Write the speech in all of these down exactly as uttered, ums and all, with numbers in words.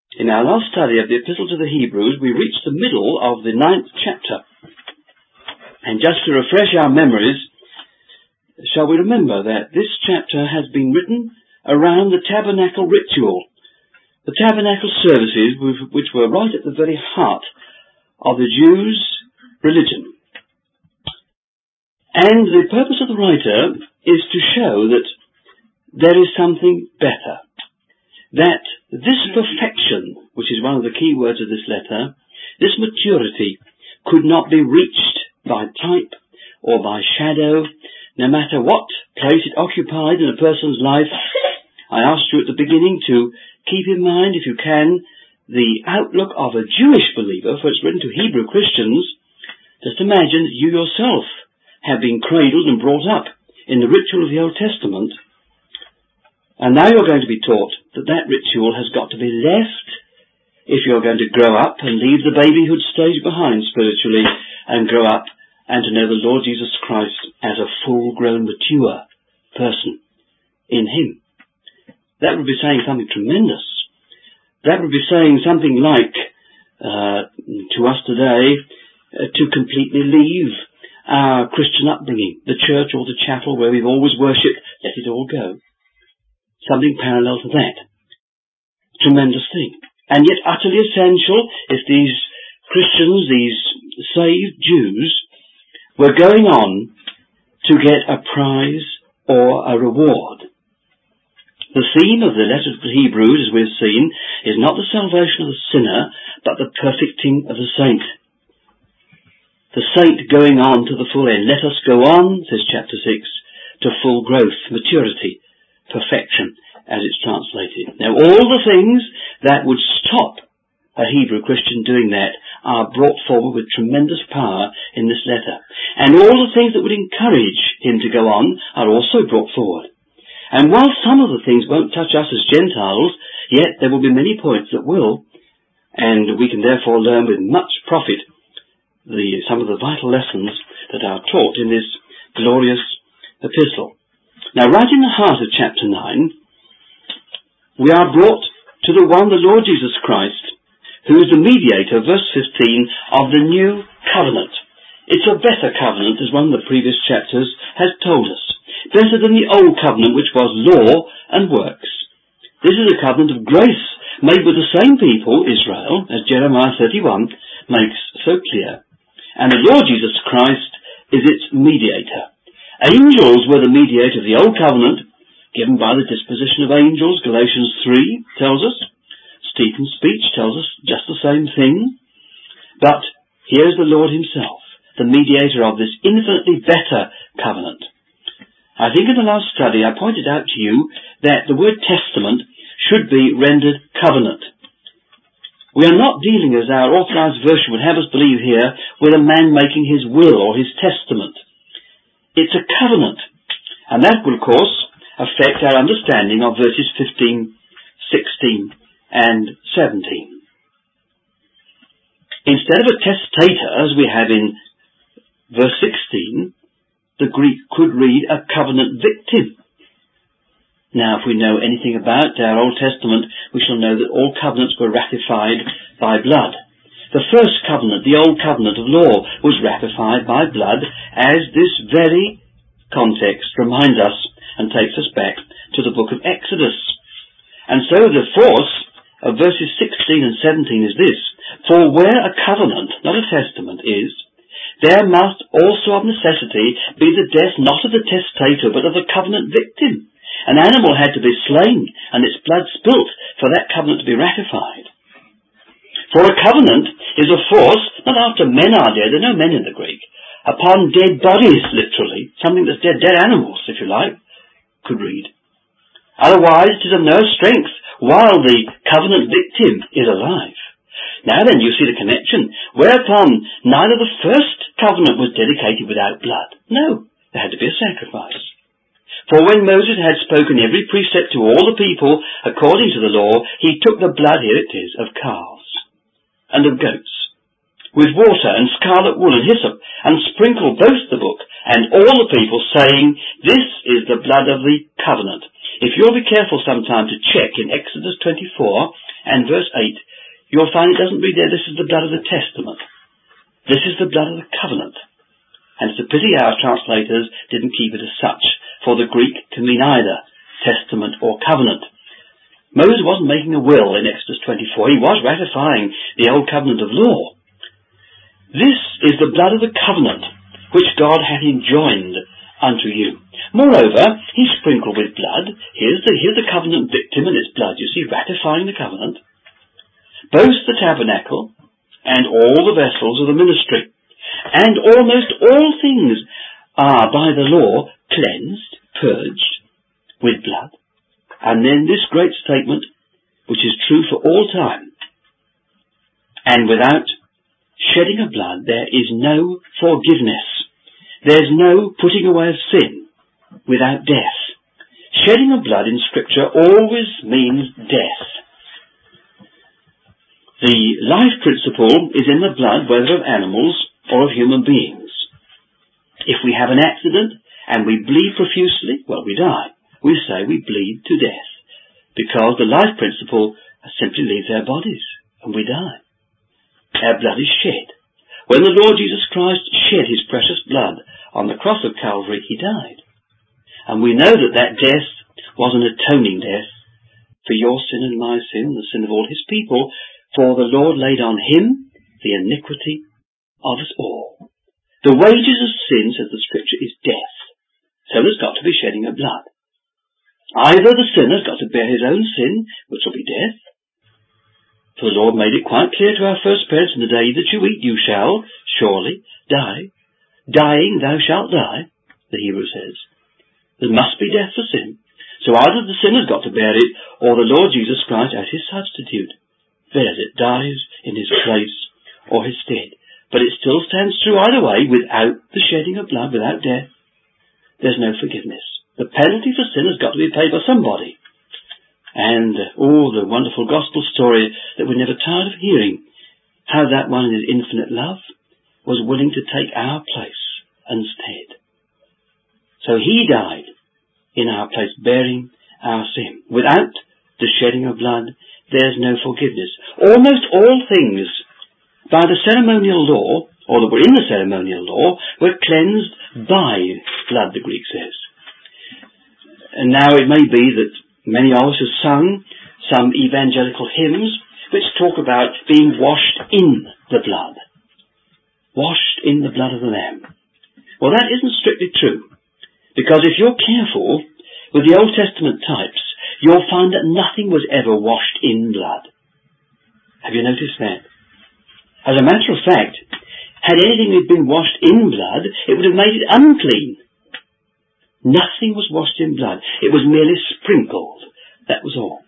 In our last study of the Epistle to the Hebrews, we reached the middle of the ninth chapter. And just to refresh our memories, shall we remember that this chapter has been written around the tabernacle ritual, the tabernacle services which were right at the very heart of the Jews' religion. And the purpose of the writer is to show that there is something better. That this perfection, which is one of the key words of this letter, this maturity, could not be reached by type or by shadow, no matter what place it occupied in a person's life. I asked you at the beginning to keep in mind, if you can, the outlook of a Jewish believer, for it's written to Hebrew Christians. Just imagine that you yourself have been cradled and brought up in the ritual of the Old Testament. And now you're going to be taught that that ritual has got to be left if you're going to grow up and leave the babyhood stage behind spiritually and grow up and to know the Lord Jesus Christ as a full-grown, mature person in Him. That would be saying something tremendous. That would be saying something like, uh, to us today, uh, to completely leave our Christian upbringing, the church or the chapel where we've always worshipped, let it all go. Something parallel to that. Tremendous thing. And yet utterly essential if these Christians, these saved Jews, were going on to get a prize or a reward. The theme of the letter to the Hebrews, as we've seen, is not the salvation of the sinner, but the perfecting of the saint. The saint going on to the full end. Let us go on, says chapter six, to full growth, maturity, perfection, as it's translated. Now, all the things that would stop a Hebrew Christian doing that are brought forward with tremendous power in this letter. And all the things that would encourage him to go on are also brought forward. And while some of the things won't touch us as Gentiles, yet there will be many points that will, and we can therefore learn with much profit the some of the vital lessons that are taught in this glorious epistle. Now, right in the heart of chapter nine, we are brought to the one, the Lord Jesus Christ, who is the mediator, verse fifteen, of the new covenant. It's a better covenant, as one of the previous chapters has told us. Better than the old covenant, which was law and works. This is a covenant of grace, made with the same people, Israel, as Jeremiah thirty-one makes so clear. And the Lord Jesus Christ is its mediator. Angels were the mediator of the old covenant, given by the disposition of angels. Galatians three tells us. Stephen's speech tells us just the same thing. But here's the Lord himself, the mediator of this infinitely better covenant. I think in the last study I pointed out to you that the word testament should be rendered covenant. We are not dealing, as our authorized version would have us believe here, with a man making his will or his testament. It's a covenant. And that will, of course, affect our understanding of verses fifteen, sixteen, and seventeen. Instead of a testator, as we have in verse sixteen, the Greek could read a covenant victim. Now, if we know anything about our Old Testament, we shall know that all covenants were ratified by blood. The first covenant, the Old Covenant of law, was ratified by blood, as this very context reminds us and takes us back to the book of Exodus. And so the force of verses sixteen and seventeen is this: for where a covenant, not a testament, is, there must also of necessity be the death not of the testator, but of the covenant victim. An animal had to be slain, and its blood spilt for that covenant to be ratified. For a covenant is a force, not after men are dead, there are no men in the Greek, upon dead bodies, literally, something that's dead, dead animals, if you like, could read. Otherwise, it is of no strength while the covenant victim is alive. Now then, you see the connection, whereupon neither the first covenant was dedicated without blood. No, there had to be a sacrifice. For when Moses had spoken every precept to all the people according to the law, he took the blood, here it is, of calves and of goats, with water and scarlet wool and hyssop, and sprinkled both the book and all the people, saying, this is the blood of the covenant. If you'll be careful sometime to check in Exodus twenty-four and verse eight, you'll find it doesn't read there, this is the blood of the testament. This is the blood of the covenant. And it's a pity our translators didn't keep it as such, for the Greek can mean either testament or covenant. Moses wasn't making a will in Exodus twenty-four. He was ratifying the old covenant of law. This is the blood of the covenant, which God hath enjoined unto you. Moreover, he sprinkled with blood. Here's the, here's the covenant victim and its blood, you see, ratifying the covenant. Both the tabernacle and all the vessels of the ministry, and almost all things are by the law cleansed, purged with blood. And then this great statement, which is true for all time, and without shedding of blood there is no forgiveness. There's no putting away of sin without death. Shedding of blood in Scripture always means death. The life principle is in the blood, whether of animals or of human beings. If we have an accident and we bleed profusely, well, we die. We say we bleed to death, because the life principle simply leaves our bodies and we die. Our blood is shed. When the Lord Jesus Christ shed his precious blood on the cross of Calvary, he died. And we know that that death was an atoning death for your sin and my sin, the sin of all his people, for the Lord laid on him the iniquity of us all. The wages of sin, says the Scripture, is death. So there's got to be shedding of blood. Either the sinner's got to bear his own sin, which will be death. For the Lord made it quite clear to our first parents, in the day that you eat, you shall surely die. Dying, thou shalt die, the Hebrew says. There must be death for sin. So either the sinner's got to bear it, or the Lord Jesus Christ as his substitute bears it, dies in his place or his stead. But it still stands true either way. Without the shedding of blood, without death, there's no forgiveness. The penalty for sin has got to be paid by somebody. And, oh, the wonderful gospel story that we're never tired of hearing, how that one in his infinite love was willing to take our place instead. So he died in our place, bearing our sin. Without the shedding of blood, there's no forgiveness. Almost all things by the ceremonial law, or that were in the ceremonial law, were cleansed by blood, the Greek says. And now it may be that many of us have sung some evangelical hymns which talk about being washed in the blood. Washed in the blood of the Lamb. Well, that isn't strictly true. Because if you're careful with the Old Testament types, you'll find that nothing was ever washed in blood. Have you noticed that? As a matter of fact, had anything been washed in blood, it would have made it unclean. Nothing was washed in blood. It was merely sprinkled. That was all.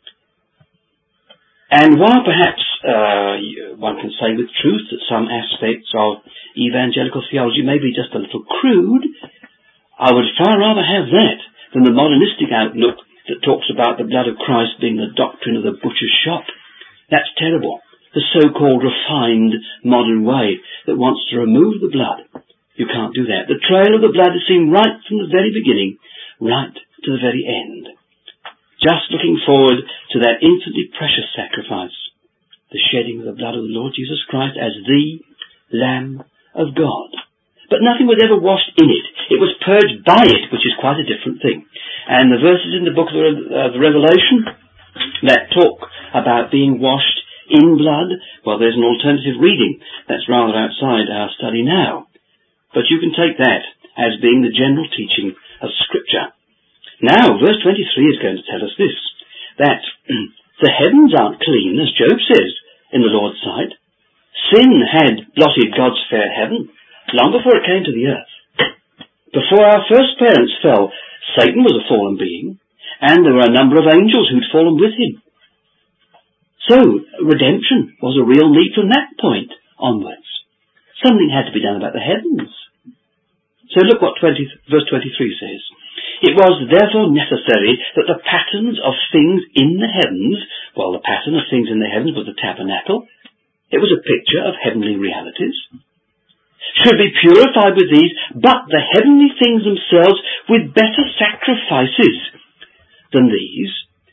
And while perhaps uh, one can say with truth that some aspects of evangelical theology may be just a little crude, I would far rather have that than the modernistic outlook that talks about the blood of Christ being the doctrine of the butcher's shop. That's terrible. The so-called refined modern way that wants to remove the blood. You can't do that. The trail of the blood is seen right from the very beginning, right to the very end. Just looking forward to that infinitely precious sacrifice, the shedding of the blood of the Lord Jesus Christ as the Lamb of God. But nothing was ever washed in it. It was purged by it, which is quite a different thing. And the verses in the book of the, uh, the Revelation that talk about being washed in blood, well, there's an alternative reading that's rather outside our study now. But you can take that as being the general teaching of Scripture. Now, verse twenty-three is going to tell us this, that the heavens aren't clean, as Job says, in the Lord's sight. Sin had blotted God's fair heaven long before it came to the earth. Before our first parents fell, Satan was a fallen being, and there were a number of angels who'd fallen with him. So, redemption was a real need from that point onwards. Something had to be done about the heavens. So look what twenty, verse twenty-three says. It was therefore necessary that the patterns of things in the heavens, well, the pattern of things in the heavens was the tabernacle. It was a picture of heavenly realities. Should be purified with these, but the heavenly things themselves with better sacrifices than these,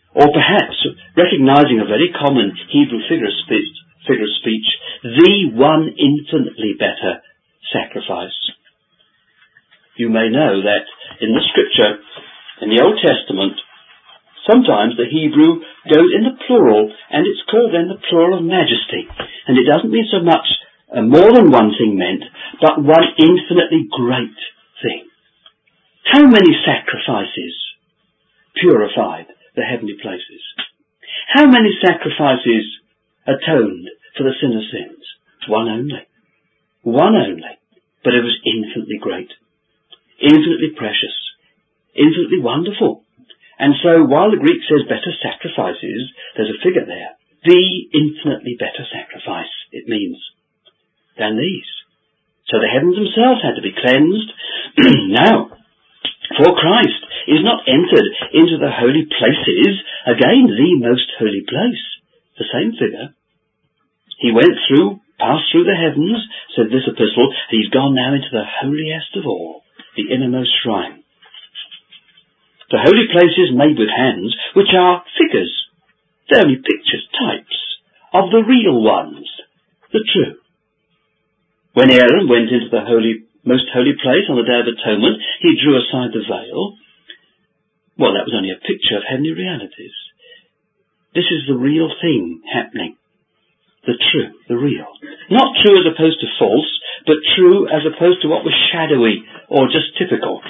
Or perhaps, recognizing a very common Hebrew figure of speech, figure of speech, the one infinitely better sacrifice. You may know that in the scripture, in the Old Testament, sometimes the Hebrew goes in the plural, and it's called then the plural of majesty. And it doesn't mean so much uh, more than one thing meant, but one infinitely great thing. How many sacrifices purified the heavenly places? How many sacrifices atoned for the sinner's sins? One only. One only. But it was infinitely great, infinitely precious, infinitely wonderful. And so while the Greek says better sacrifices, there's a figure there. The infinitely better sacrifice, it means, than these. So the heavens themselves had to be cleansed. Now, for Christ is not entered into the holy places, again the most holy place, the same figure. He went through, passed through the heavens, said this epistle, and he's gone now into the holiest of all, the innermost shrine. The holy places made with hands, which are figures. They're only pictures, types, of the real ones, the true. When Aaron went into the holy, most holy place on the Day of Atonement, he drew aside the veil. Well, that was only a picture of heavenly realities. This is the real thing happening. The true, the real. Not true as opposed to false, but true as opposed to what was shadowy or just typical.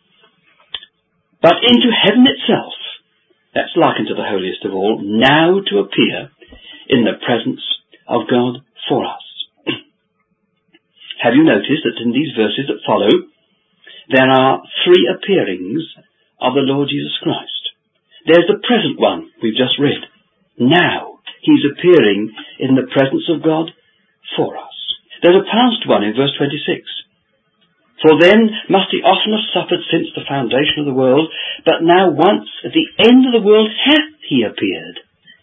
But into heaven itself, that's likened to the holiest of all, now to appear in the presence of God for us. Have you noticed that in these verses that follow, there are three appearings of the Lord Jesus Christ? There's the present one we've just read. Now he's appearing in the presence of God for us. There's a past one in verse twenty-six. For then must he often have suffered since the foundation of the world, but now once at the end of the world hath he appeared.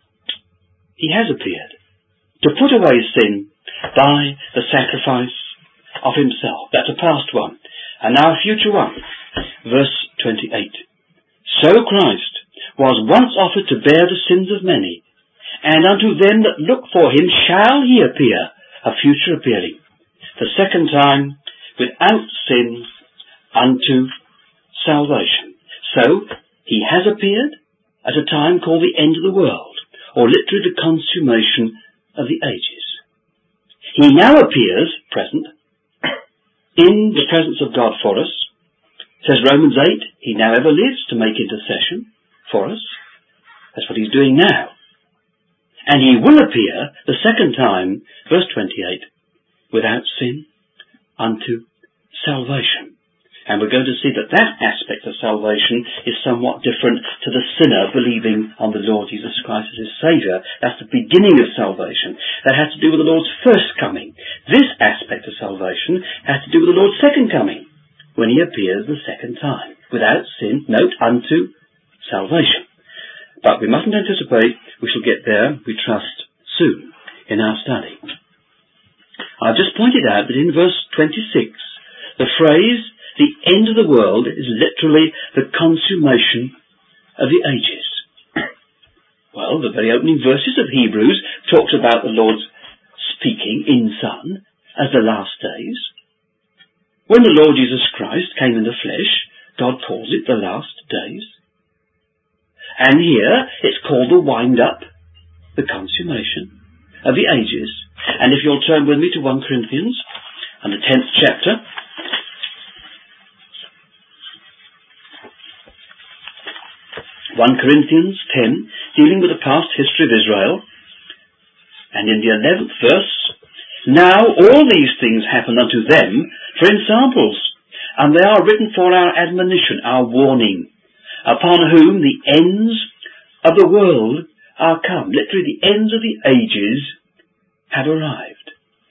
He has appeared to put away sin by the sacrifice of himself. That's a past one. And now a future one. Verse twenty-eight. So Christ was once offered to bear the sins of many, and unto them that look for him shall he appear, a future appearing, the second time, without sin, unto salvation. So, he has appeared at a time called the end of the world, or literally the consummation of the ages. He now appears, present, in the presence of God for us. Says Romans eight, he now ever lives to make intercession for us. That's what he's doing now. And he will appear the second time, verse twenty-eight, without sin, unto salvation. And we're going to see that that aspect of salvation is somewhat different to the sinner believing on the Lord Jesus Christ as his Saviour. That's the beginning of salvation. That has to do with the Lord's first coming. This aspect of salvation has to do with the Lord's second coming, when he appears the second time, without sin, note, unto salvation. But we mustn't anticipate we shall get there, we trust, soon in our study. I've just pointed out that in verse twenty-six, the phrase, the end of the world, is literally the consummation of the ages. Well, the very opening verses of Hebrews talks about the Lord's speaking in Son as the last days. When the Lord Jesus Christ came in the flesh, God calls it the last days. And here it's called the wind-up, the consummation of the ages. And if you'll turn with me to First Corinthians and the tenth chapter. First Corinthians ten, dealing with the past history of Israel. And in the eleventh verse, now all these things happen unto them for ensamples, and they are written for our admonition, our warning, upon whom the ends of the world are come. Literally, the ends of the ages have arrived.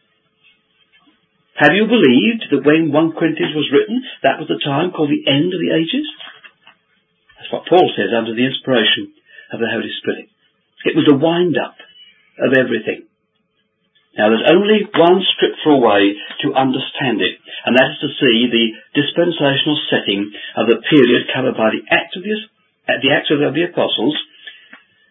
Have you believed that when First Corinthians was written, that was the time called the end of the ages? That's what Paul says under the inspiration of the Holy Spirit. It was a wind-up of everything. Now, there's only one scriptural way to understand it, and that is to see the dispensational setting of the period covered by the Acts of the, the, Acts of the Apostles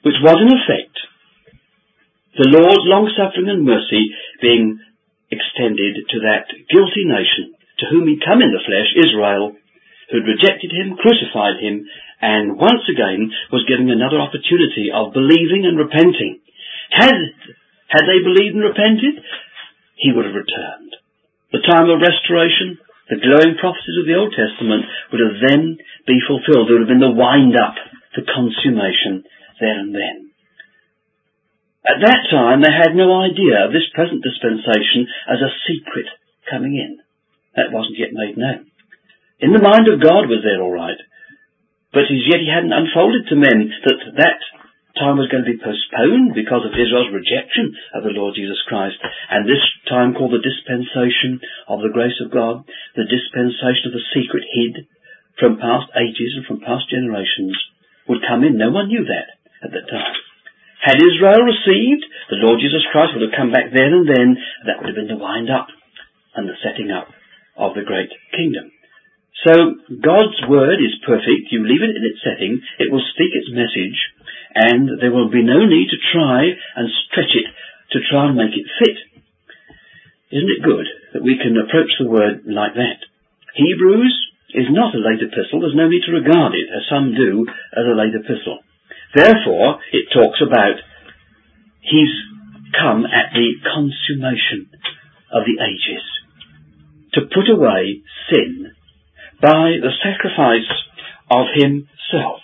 which was in effect the Lord's long-suffering and mercy being extended to that guilty nation to whom he'd come in the flesh, Israel, who'd rejected him, crucified him, and once again was given another opportunity of believing and repenting. Had, had they believed and repented, he would have returned. The time of restoration, the glowing prophecies of the Old Testament would have then be fulfilled. There would have been the wind-up, the consummation there and then. At that time, they had no idea of this present dispensation as a secret coming in. That wasn't yet made known. In the mind of God was there all right, but as yet he hadn't unfolded to men that that time was going to be postponed because of Israel's rejection of the Lord Jesus Christ. And this time, called the dispensation of the grace of God, the dispensation of the secret hid from past ages and from past generations, would come in. No one knew that at that time. Had Israel received, the Lord Jesus Christ would have come back there and then. That would have been the wind-up and the setting up of the great kingdom. So God's word is perfect. You leave it in its setting, it will speak its message, and there will be no need to try and stretch it to try and make it fit. Isn't it good that we can approach the word like that? Hebrews is not a late epistle. There's no need to regard it, as some do, as a late epistle. Therefore, it talks about he's come at the consummation of the ages to put away sin by the sacrifice of himself.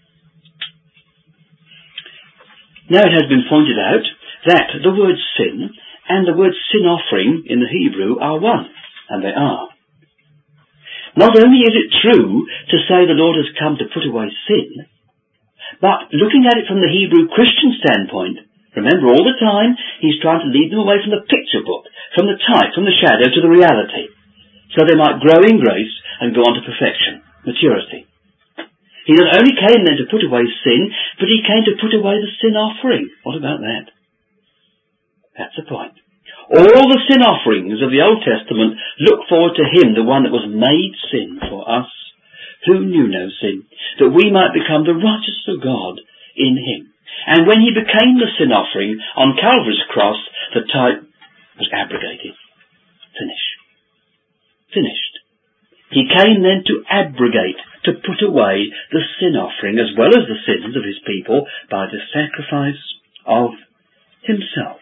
Now it has been pointed out that the word sin and the word sin offering in the Hebrew are one, and they are. Not only is it true to say the Lord has come to put away sin, but looking at it from the Hebrew Christian standpoint, remember all the time he's trying to lead them away from the picture book, from the type, from the shadow to the reality, so they might grow in grace and go on to perfection, maturity. He not only came then to put away sin, but he came to put away the sin offering. What about that? That's the point. All the sin offerings of the Old Testament look forward to him, the one that was made sin for us, who knew no sin, that we might become the righteousness of God in him. And when he became the sin offering on Calvary's cross, the type was abrogated. Finish. Finished. He came then to abrogate, to put away the sin offering as well as the sins of his people by the sacrifice of himself.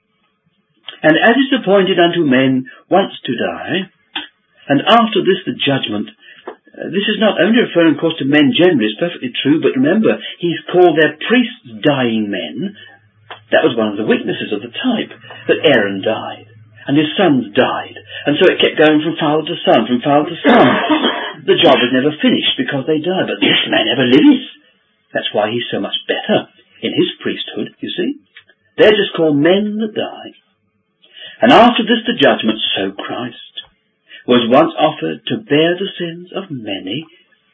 And as is appointed unto men once to die, and after this the judgment. This is not only referring, of course, to men generally, it's perfectly true, but remember, he's called their priests dying men. That was one of the weaknesses of the type, that Aaron died, and his sons died, and so it kept going from father to son, from father to son. The job was never finished because they died, but this man ever lives. That's why he's so much better in his priesthood, you see. They're just called men that die. And after this the judgment, so Christ was once offered to bear the sins of many.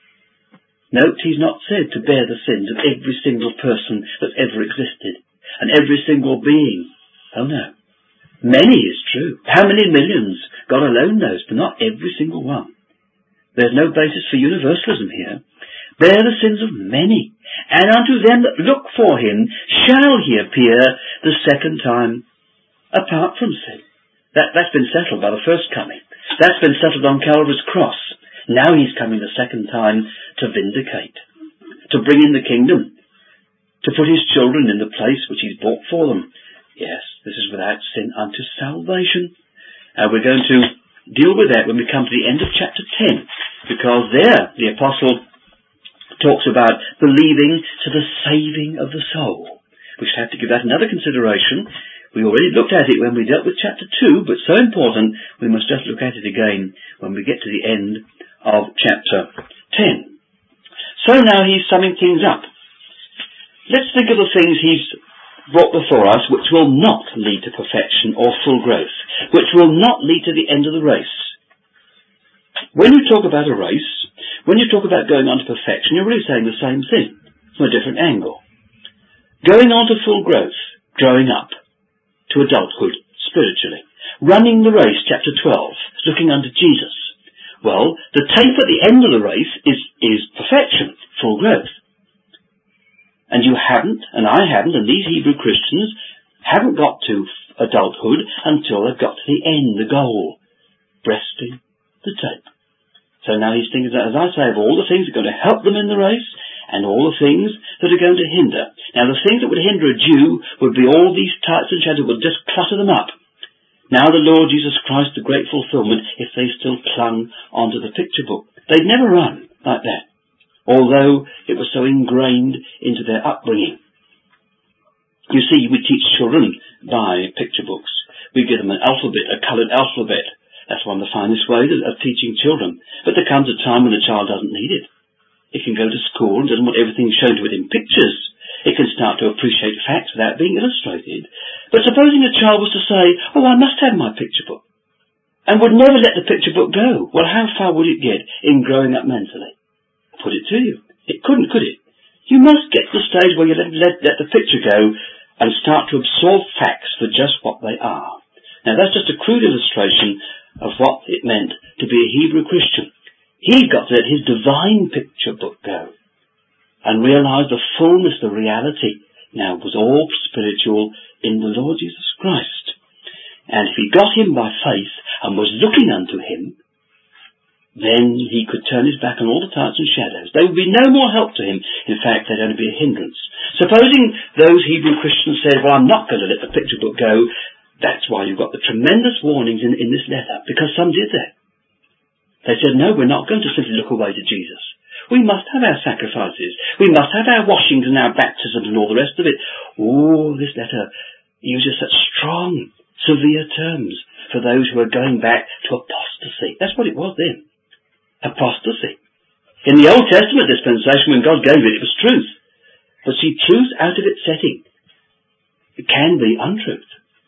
Note, he's not said to bear the sins of every single person that ever existed, and every single being. Oh no. Many is true. How many millions? God alone knows, but not every single one. There's no basis for universalism here. Bear the sins of many, and unto them that look for him shall he appear the second time apart from sin. That, that's been settled by the first coming. That's been settled on Calvary's cross. Now he's coming the second time to vindicate, to bring in the kingdom, to put his children in the place which he's bought for them. Yes, this is without sin unto salvation. And we're going to deal with that when we come to the end of chapter ten, because there the apostle talks about believing to the saving of the soul. We should have to give that another consideration. We already looked at it when we dealt with chapter two, but so important we must just look at it again when we get to the end of chapter ten. So now he's summing things up. Let's think of the things he's brought before us which will not lead to perfection or full growth, which will not lead to the end of the race. When you talk about a race, when you talk about going on to perfection, you're really saying the same thing from a different angle. Going on to full growth, growing up to adulthood spiritually. Running the race, chapter twelve, looking unto Jesus. Well, the tape at the end of the race is, is perfection, full growth. And you haven't, and I haven't, and these Hebrew Christians haven't got to adulthood until they've got to the end, the goal. Breasting the tape. So now he's thinking that, as I say, of all the things that are going to help them in the race, and all the things that are going to hinder. Now the things that would hinder a Jew would be all these types and shadows would just clutter them up. Now the Lord Jesus Christ, the great fulfillment, if they still clung onto the picture book. They'd never run like that, although it was so ingrained into their upbringing. You see, we teach children by picture books. We give them an alphabet, a coloured alphabet. That's one of the finest ways of teaching children. But there comes a time when the child doesn't need it. It can go to school and doesn't want everything shown to it in pictures. It can start to appreciate facts without being illustrated. But supposing a child was to say, oh, I must have my picture book, and would never let the picture book go, well, how far would it get in growing up mentally? Put it to you. It couldn't, could it? You must get to the stage where you let, let, let the picture go and start to absorb facts for just what they are. Now, that's just a crude illustration of what it meant to be a Hebrew Christian. He got to let his divine picture book go and realized the fullness, the reality now was all spiritual in the Lord Jesus Christ. And if he got him by faith and was looking unto him, then he could turn his back on all the types and shadows. They would be no more help to him. In fact, they'd only be a hindrance. Supposing those Hebrew Christians said, well, I'm not going to let the picture book go, that's why you've got the tremendous warnings in, in this letter, because some did that. They said, no, we're not going to simply look away to Jesus. We must have our sacrifices. We must have our washings and our baptisms and all the rest of it. Oh, this letter uses such strong, severe terms for those who are going back to apostasy. That's what it was then. Apostasy. In the Old Testament dispensation, when God gave it, it was truth. But see, truth out of its setting, it can be untruth.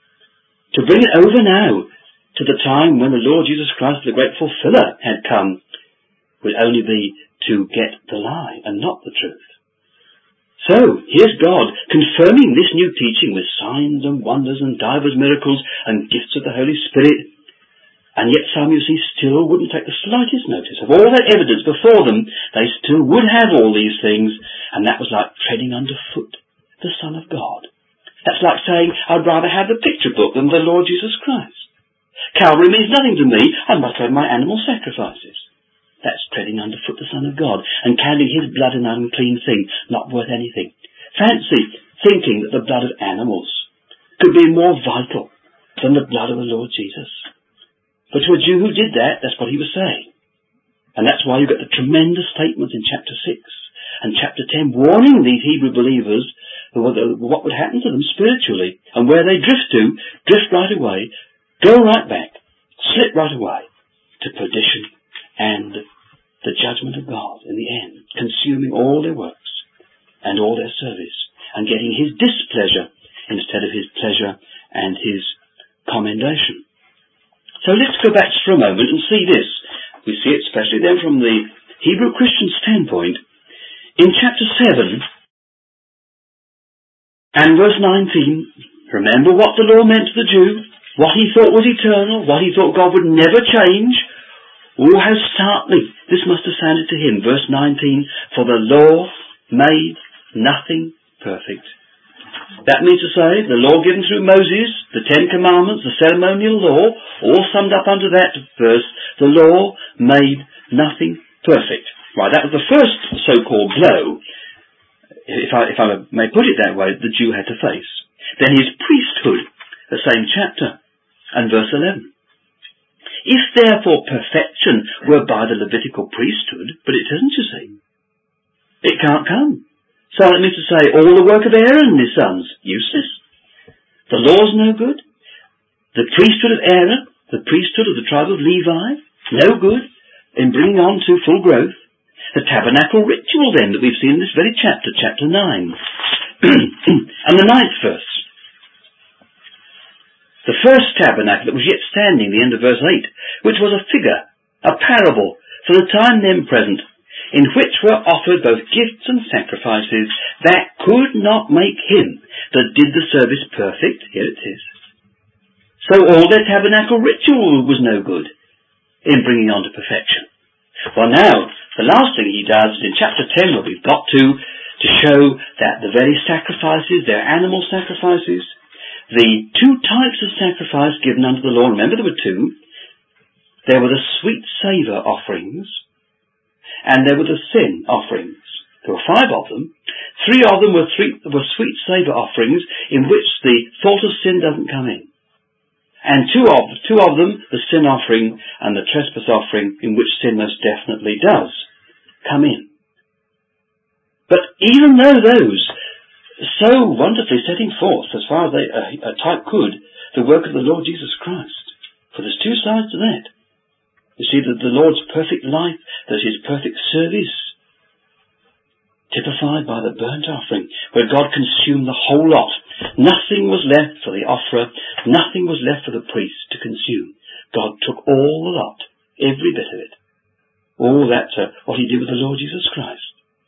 To bring it over now to the time when the Lord Jesus Christ, the great fulfiller, had come, would only be to get the lie and not the truth. So, here's God confirming this new teaching with signs and wonders and divers miracles and gifts of the Holy Spirit. And yet some, you see, still wouldn't take the slightest notice of all that evidence before them. They still would have all these things, and that was like treading underfoot the Son of God. That's like saying, I'd rather have the picture book than the Lord Jesus Christ. Calvary means nothing to me. I must have my animal sacrifices. That's treading underfoot the Son of God and counting his blood an unclean thing, not worth anything. Fancy thinking that the blood of animals could be more vital than the blood of the Lord Jesus. But to a Jew who did that, that's what he was saying. And that's why you get the tremendous statements in chapter six and chapter ten warning these Hebrew believers what would happen to them spiritually, and where they drift to, drift right away, go right back, slip right away to perdition and the judgment of God in the end, consuming all their works and all their service and getting his displeasure instead of his pleasure and his commendation. So let's go back for a moment and see this. We see it especially then from the Hebrew Christian standpoint in chapter seven and verse nineteen. Remember what the law meant to the Jew, what he thought was eternal, what he thought God would never change. Oh, how startling this must have sounded to him. Verse nineteen, for the law made nothing perfect. That means to say, the law given through Moses, the Ten Commandments, the ceremonial law, all summed up under that verse, the law made nothing perfect. Right, that was the first so-called blow, if I, if I may put it that way, the Jew had to face. Then his priesthood, the same chapter, and verse eleven. If therefore perfection were by the Levitical priesthood, but it doesn't, you see. It can't come. So it means to say all the work of Aaron and his sons, useless. The law's no good. The priesthood of Aaron, the priesthood of the tribe of Levi, no good in bringing on to full growth. The tabernacle ritual then that we've seen in this very chapter, chapter nine. And the ninth verse. The first tabernacle that was yet standing, the end of verse eight, which was a figure, a parable, for the time then present, in which were offered both gifts and sacrifices that could not make him that did the service perfect. Here it is. So all their tabernacle ritual was no good in bringing on to perfection. Well now, the last thing he does in chapter ten, where we've got to, to to show that the very sacrifices, their animal sacrifices, the two types of sacrifice given under the law, remember there were two, there were the sweet savour offerings, and there were the sin offerings. There were five of them. Three of them were, three, were sweet savour offerings in which the thought of sin doesn't come in. And two of, two of them, the sin offering and the trespass offering, in which sin most definitely does come in. But even though those so wonderfully setting forth, as far as they, a, a type could, the work of the Lord Jesus Christ, for there's two sides to that. You see that the Lord's perfect life, that his perfect service, typified by the burnt offering, where God consumed the whole lot. Nothing was left for the offerer, nothing was left for the priest to consume. God took all the lot, every bit of it. All that's uh, what he did with the Lord Jesus Christ.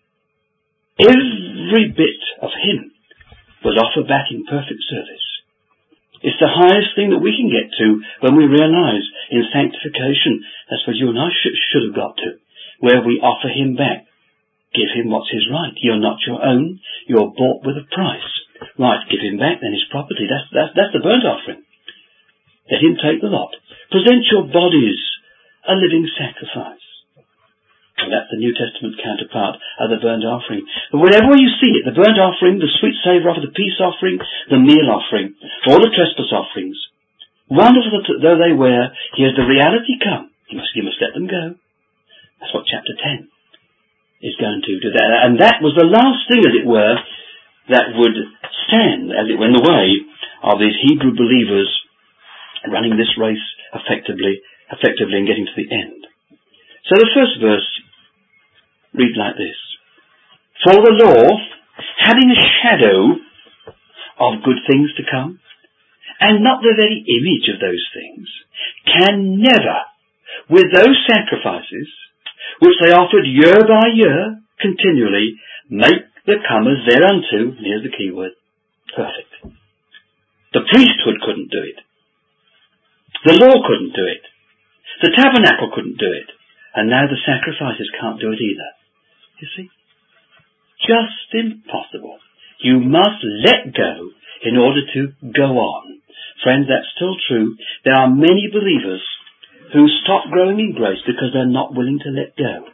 Every bit of him was offered back in perfect service. It's the highest thing that we can get to when we realise in sanctification, that's what you and I should, should have got to, where we offer him back. Give him what's his right. You're not your own. You're bought with a price. Right, give him back then his property. That's, that's, that's the burnt offering. Let him take the lot. Present your bodies a living sacrifice. Well, that's the New Testament counterpart of the burnt offering. But whenever you see it, the burnt offering, the sweet savour offering, the peace offering, the meal offering, all the trespass offerings, wonderful though they were, here's the reality come. You must, you must let them go. That's what chapter ten is going to do. That. And that was the last thing, as it were, that would stand, as it were, in the way of these Hebrew believers running this race effectively, effectively and getting to the end. So the first verse reads like this. For the law, having a shadow of good things to come, and not the very image of those things, can never, with those sacrifices, which they offered year by year, continually, make the comers thereunto, and here's the key word, perfect. The priesthood couldn't do it. The law couldn't do it. The tabernacle couldn't do it. And now the sacrifices can't do it either. You see? Just impossible. You must let go in order to go on. Friends, that's still true. There are many believers who stop growing in grace because they're not willing to let go.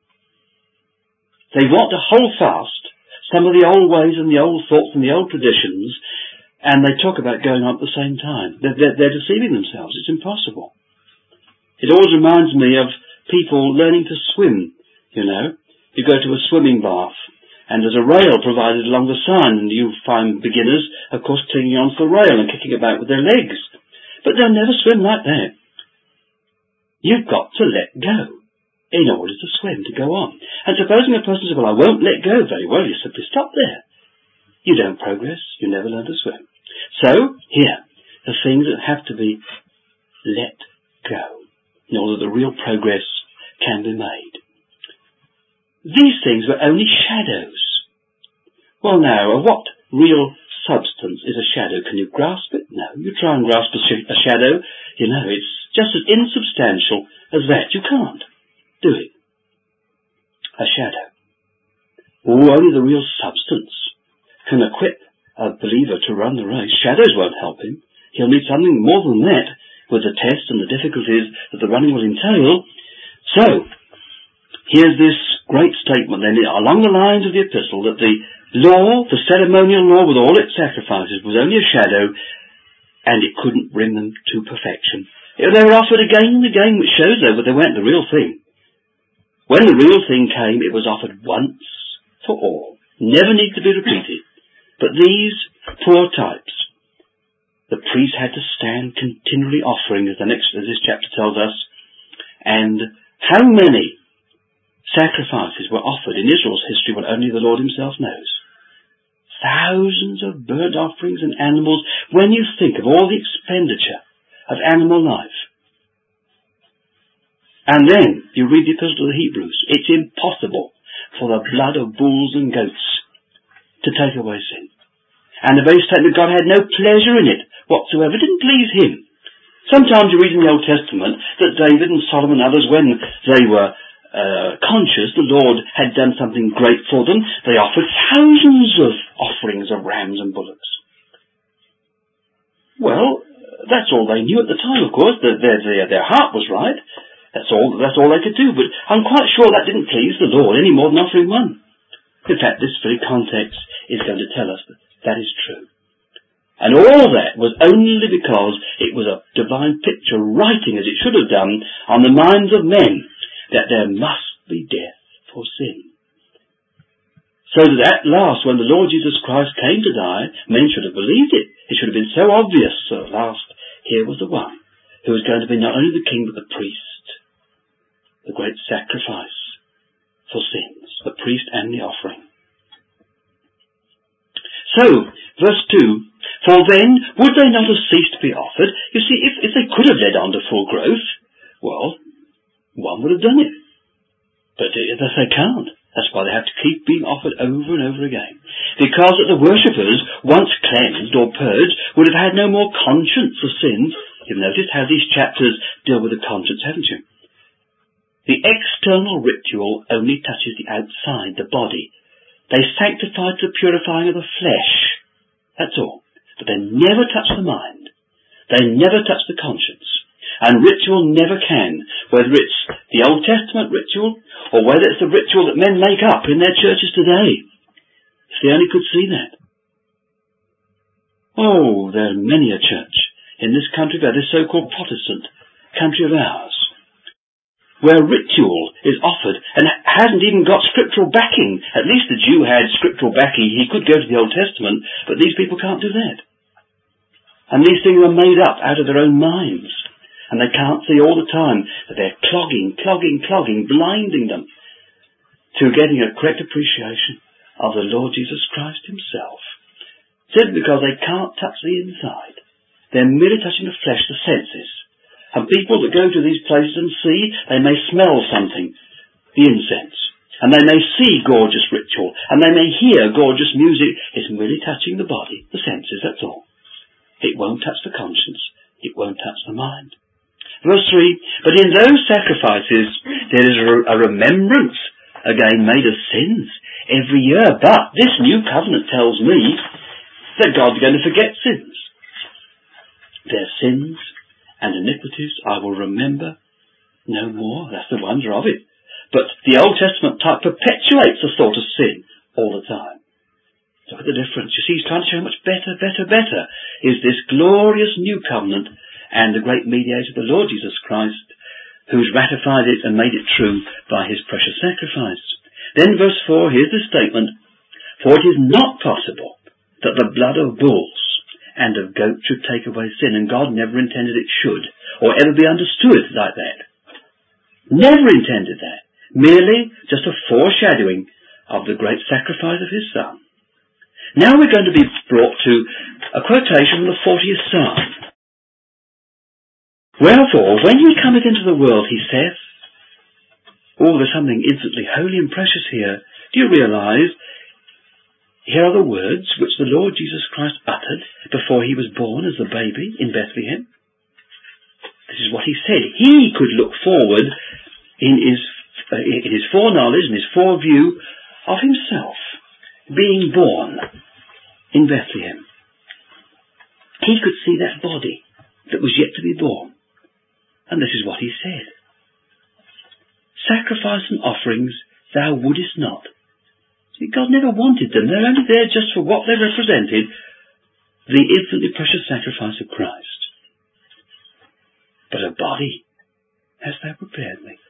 They want to hold fast some of the old ways and the old thoughts and the old traditions, and they talk about going on at the same time. They're, they're, they're deceiving themselves. It's impossible. It always reminds me of people learning to swim, you know. You go to a swimming bath, and there's a rail provided along the side, and you find beginners, of course, clinging onto the rail and kicking about with their legs. But they'll never swim like that. You've got to let go in order to swim, to go on. And supposing a person says, well, I won't let go, very well, you simply stop there. You don't progress, you never learn to swim. So, here, the things that have to be let go in order that the real progress can be made. These things were only shadows. Well now, what real substance is a shadow? Can you grasp it? No. You try and grasp a, sh- a shadow, you know, it's just as insubstantial as that. You can't do it. A shadow. Oh, only the real substance can equip a believer to run the race. Shadows won't help him. He'll need something more than that with the tests and the difficulties that the running will entail. So, here's this great statement then along the lines of the epistle that the law, the ceremonial law with all its sacrifices, was only a shadow and it couldn't bring them to perfection. They were offered again and again, which shows though that they weren't the real thing. When the real thing came, it was offered once for all. Never need to be repeated. But these poor types, the priest had to stand continually offering, as the next, as this chapter tells us. And how many sacrifices were offered in Israel's history, well, only the Lord himself knows. Thousands of burnt offerings and animals. When you think of all the expenditure of animal life, and then you read the epistle to the Hebrews, it's impossible for the blood of bulls and goats to take away sin. And the very statement God had no pleasure in it whatsoever. It didn't please him. Sometimes you read in the Old Testament that David and Solomon and others, when they were uh, conscious the Lord had done something great for them, they offered thousands of offerings of rams and bullocks. Well, that's all they knew at the time, of course. Their, their, their heart was right. That's all, that's all they could do. But I'm quite sure that didn't please the Lord any more than offering one. In fact, this very context is going to tell us that that is true. And all that was only because it was a divine picture writing, as it should have done, on the minds of men, that there must be death for sin. So that at last, when the Lord Jesus Christ came to die, men should have believed it. It should have been so obvious. So at last, here was the one who was going to be not only the king, but the priest. The great sacrifice for sins. The priest and the offering. So, verse two, for then, would they not have ceased to be offered? You see, if, if they could have led on to full growth, well, one would have done it. But uh, they can't. That's why they have to keep being offered over and over again. Because that the worshippers, once cleansed or purged, would have had no more conscience of sins. You've noticed how these chapters deal with the conscience, haven't you? The external ritual only touches the outside, the body. They sanctify to the purifying of the flesh. That's all. But they never touch the mind. They never touch the conscience. And ritual never can, whether it's the Old Testament ritual or whether it's the ritual that men make up in their churches today. If they only could see that. Oh, there's many a church in this country, by this so-called Protestant country of ours, where ritual is offered and hasn't even got scriptural backing. At least the Jew had scriptural backing. He could go to the Old Testament, but these people can't do that. And these things are made up out of their own minds. And they can't see all the time that they're clogging, clogging, clogging, blinding them to getting a correct appreciation of the Lord Jesus Christ himself. Simply because they can't touch the inside. They're merely touching the flesh, the senses. And people that go to these places and see, they may smell something, the incense. And they may see gorgeous ritual. And they may hear gorgeous music. It's merely touching the body, the senses, that's all. It won't touch the conscience. It won't touch the mind. Verse three, but in those sacrifices there is a remembrance again made of sins every year. But this new covenant tells me that God's going to forget sins. Their sins and iniquities I will remember no more. That's the wonder of it. But the Old Testament type perpetuates the thought of sin all the time. Look at the difference. You see, he's trying to show how much better, better, better is this glorious new covenant and the great mediator, the Lord Jesus Christ, who's ratified it and made it true by his precious sacrifice. Then verse four, here's the statement, for it is not possible that the blood of bulls and of goats should take away sin, and God never intended it should, or ever be understood like that. Never intended that. Merely just a foreshadowing of the great sacrifice of his Son. Now we're going to be brought to a quotation from the fortieth Psalm. Wherefore, when ye cometh into the world, he saith, oh, there's something infinitely holy and precious here. Do you realise, here are the words which the Lord Jesus Christ uttered before he was born as a baby in Bethlehem. This is what he said. He could look forward in his, uh, in his foreknowledge and his foreview of himself being born in Bethlehem. He could see that body that was yet to be born. And this is what he said. Sacrifice and offerings thou wouldest not. See, God never wanted them. They're only there just for what they represented, the infinitely precious sacrifice of Christ. But a body hast thou prepared me.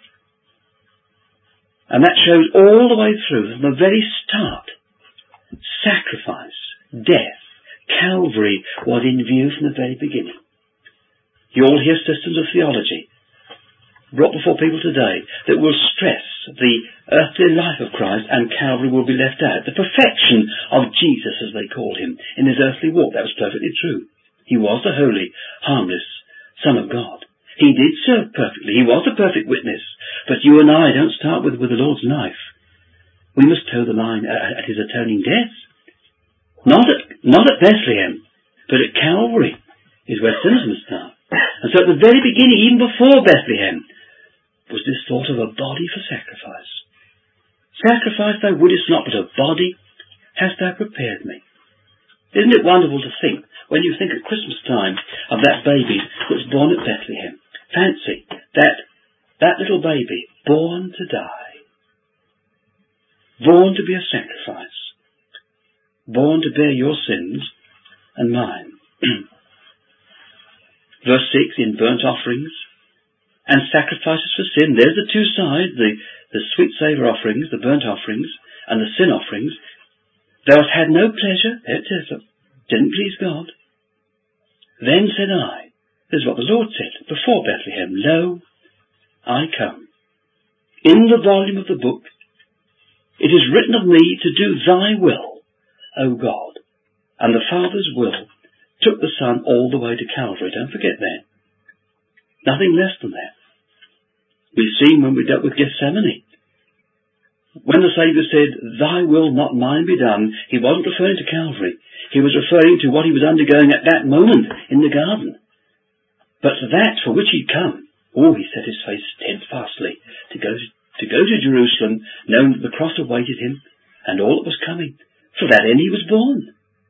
And that shows all the way through, from the very start. Sacrifice, death, Calvary was in view from the very beginning. You all hear systems of theology brought before people today that will stress the earthly life of Christ, and Calvary will be left out. The perfection of Jesus, as they called him, in his earthly walk. That was perfectly true. He was the holy, harmless Son of God. He did serve perfectly. He was a perfect witness. But you and I don't start with, with the Lord's life. We must toe the line at, at his atoning death. Not at, not at Bethlehem, but at Calvary is where sinners must start. And so at the very beginning, even before Bethlehem, was this thought of a body for sacrifice. Sacrifice thou wouldest not, but a body hast thou prepared me. Isn't it wonderful to think, when you think at Christmas time, of that baby that was born at Bethlehem? Fancy, that, that little baby, born to die. Born to be a sacrifice. Born to bear your sins and mine. Verse six, in burnt offerings and sacrifices for sin. There's the two sides, the, the sweet savour offerings, the burnt offerings, and the sin offerings. Thou hast had no pleasure, there it says, didn't please God. Then said I, this is what the Lord said before Bethlehem, Lo, I come. In the volume of the book, it is written of me to do thy will, O God. And the Father's will took the Son all the way to Calvary. Don't forget that. Nothing less than that. We've seen when we dealt with Gethsemane. When the Saviour said, thy will, not mine, be done, he wasn't referring to Calvary. He was referring to what he was undergoing at that moment in the garden. But that for which he'd come, oh, he set his face steadfastly to go to, to go to Jerusalem, knowing that the cross awaited him and all that was coming. For that end he was born.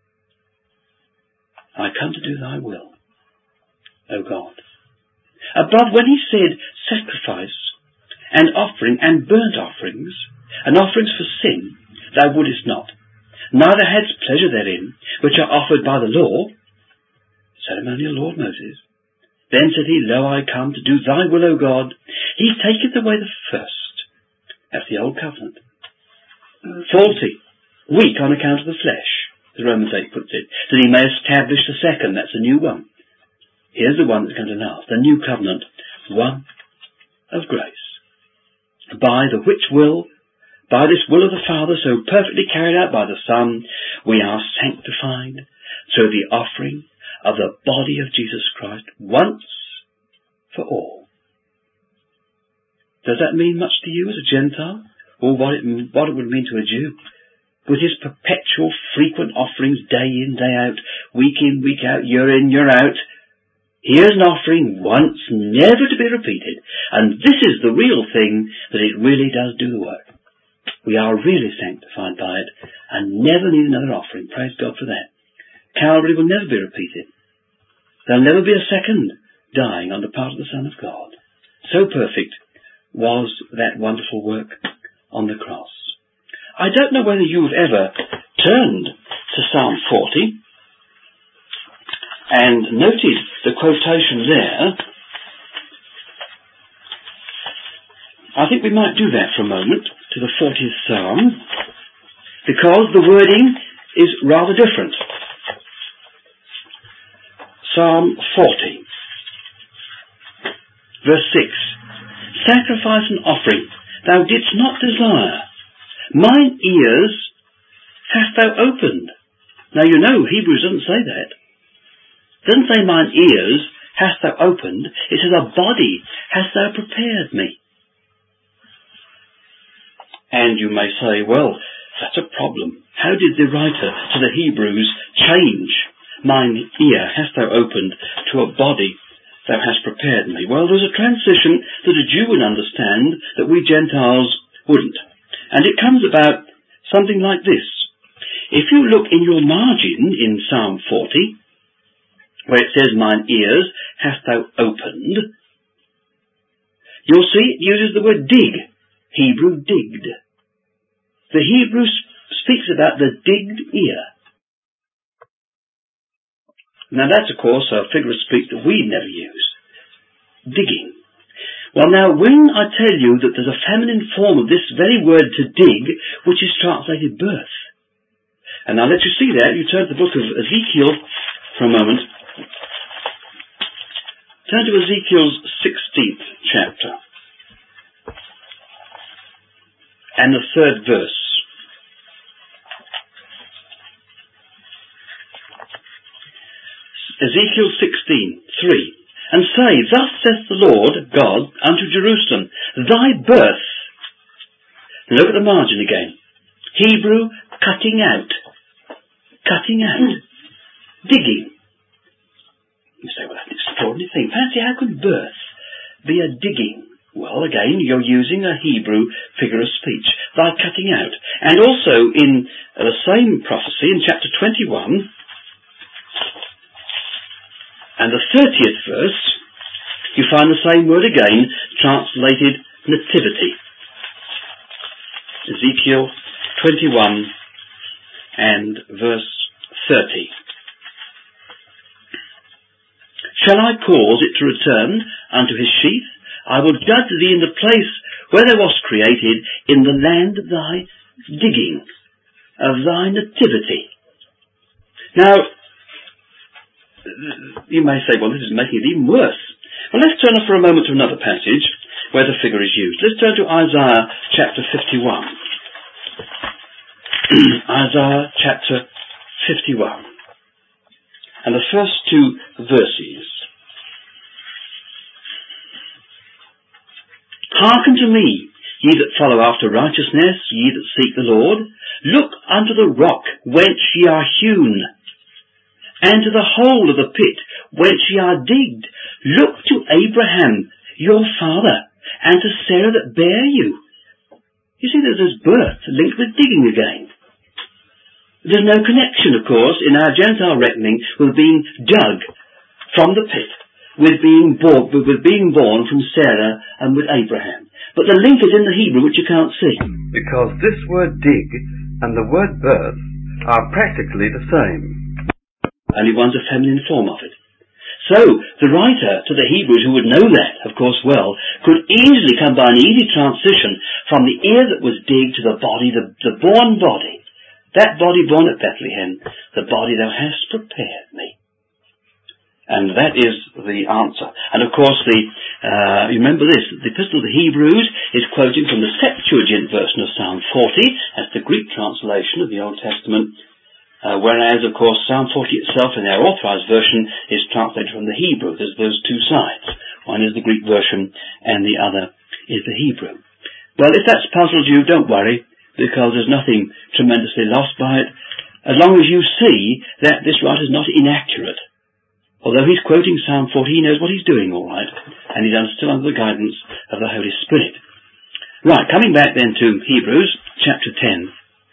I come to do thy will, O God. Above, when he said sacrifice and offering and burnt offerings, and offerings for sin, thou wouldest not, neither hadst pleasure therein, which are offered by the law, ceremonial law of Moses. Then said he, Lo, I come to do thy will, O God. He taketh away the first. That's the old covenant. Faulty, weak on account of the flesh, as Romans eight puts it, that he may establish the second. That's a new one. Here's the one that's going to last, the new covenant, one of grace. By the which will, by this will of the Father, so perfectly carried out by the Son, we are sanctified through the offering of the body of Jesus Christ once for all. Does that mean much to you as a Gentile? Or what it, what it would mean to a Jew? With his perpetual, frequent offerings, day in, day out, week in, week out, year in, year out. Here's an offering once, never to be repeated. And this is the real thing, that it really does do the work. We are really sanctified by it, and never need another offering. Praise God for that. Calvary will never be repeated. There'll never be a second dying on the part of the Son of God. So perfect was that wonderful work on the cross. I don't know whether you've ever turned to Psalm forty and noted the quotation there. I think we might do that for a moment, to the fortieth Psalm, because the wording is rather different. Psalm forty, verse six. Sacrifice and offering thou didst not desire. Mine ears hast thou opened. Now you know, Hebrews doesn't say that. It doesn't say mine ears hast thou opened. It says a body hast thou prepared me. And you may say, well, that's a problem. How did the writer to the Hebrews change mine ear hast thou opened to a body thou hast prepared me? Well, there's a transition that a Jew would understand that we Gentiles wouldn't. And it comes about something like this. If you look in your margin in Psalm forty, where it says, mine ears hast thou opened, you'll see it uses the word dig. Hebrew digged. The Hebrew speaks about the digged ear. Now that's, of course, a figure of speech that we never use. Digging. Well, now, when I tell you that there's a feminine form of this very word to dig, which is translated birth. And I'll let you see that. You turn to the book of Ezekiel for a moment. Turn to Ezekiel's sixteenth chapter. And the third verse. Ezekiel sixteen, three. And say, thus saith the Lord God unto Jerusalem, thy birth. Now look at the margin again. Hebrew, cutting out. Cutting out. Digging. You say, well, that's an extraordinary thing. Fancy, how could birth be a digging Well, again, you're using a Hebrew figure of speech by cutting out. And also in the same prophecy, in chapter twenty-one, and the thirtieth verse, you find the same word again, translated nativity. Ezekiel twenty-one and verse thirty. Shall I cause it to return unto his sheath? I will judge thee in the place where thou wast created, in the land of thy digging, of thy nativity. Now, you may say, well, this is making it even worse. Well, let's turn for a moment to another passage where the figure is used. Let's turn to Isaiah chapter fifty-one. Isaiah chapter fifty-one. And the first two verses. Hearken to me, ye that follow after righteousness, ye that seek the Lord. Look unto the rock whence ye are hewn, and to the hole of the pit whence ye are digged. Look to Abraham, your father, and to Sarah that bare you. You see, there's birth linked with digging again. There's no connection, of course, in our Gentile reckoning with being dug from the pit, with being born, with being born from Sarah and with Abraham. But the link is in the Hebrew, which you can't see. Because this word dig and the word birth are practically the same. Only one's a feminine form of it. So, the writer to the Hebrews, who would know that, of course, well, could easily come by an easy transition from the ear that was digged to the body, the, the born body. That body born at Bethlehem, the body thou hast prepared me. And that is the answer. And of course, the uh, you remember this, the Epistle to the Hebrews is quoting from the Septuagint version of Psalm forty, as the Greek translation of the Old Testament, uh, whereas, of course, Psalm forty itself in their authorized version is translated from the Hebrew. There's those two sides. One is the Greek version, and the other is the Hebrew. Well, if that's puzzled you, don't worry, because there's nothing tremendously lost by it, as long as you see that this writer is not inaccurate. Although he's quoting Psalm forty, he knows what he's doing all right, and he's still under the guidance of the Holy Spirit. Right, coming back then to Hebrews chapter ten.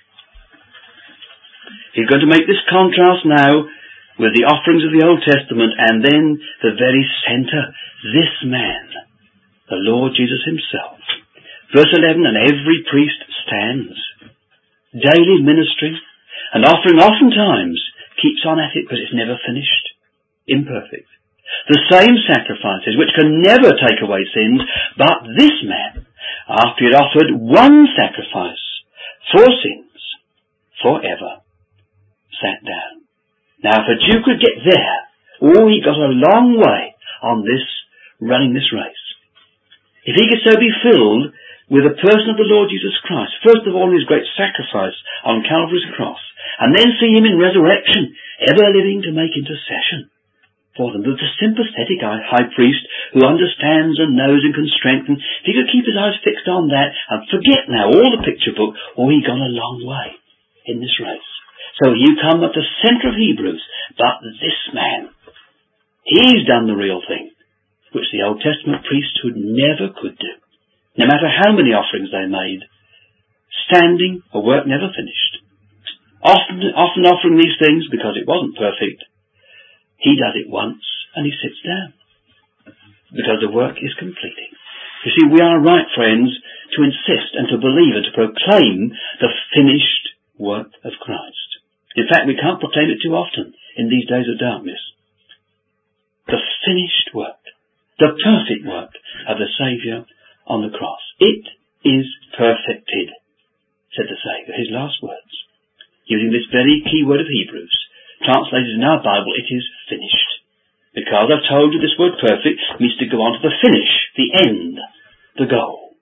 He's going to make this contrast now with the offerings of the Old Testament, and then the very centre, this man, the Lord Jesus himself. Verse eleven, and every priest stands, daily ministering, and offering oftentimes, keeps on at it because it's never finished. Imperfect. The same sacrifices which can never take away sins, but this man, after he had offered one sacrifice for sins, forever, sat down. Now, if a Jew could get there, oh, he got a long way on this, running this race. If he could so be filled with the person of the Lord Jesus Christ, first of all in his great sacrifice on Calvary's cross, and then see him in resurrection, ever living to make intercession for them. The sympathetic high priest who understands and knows and can strengthen, if he could keep his eyes fixed on that and forget now all the picture book, oh, he gone a long way in this race. So you come at the centre of Hebrews, but this man, he's done the real thing, which the Old Testament priesthood never could do. No matter how many offerings they made, standing, a work never finished. Often, often offering these things because it wasn't perfect. He does it once, and he sits down, because the work is completing. You see, we are right, friends, to insist and to believe and to proclaim the finished work of Christ. In fact, we can't proclaim it too often in these days of darkness. The finished work, the perfect work of the Saviour on the cross. It is perfected, said the Saviour, his last words, using this very key word of Hebrews. Translated in our Bible, it is finished. Because I've told you this word perfect means to go on to the finish, the end, the goal.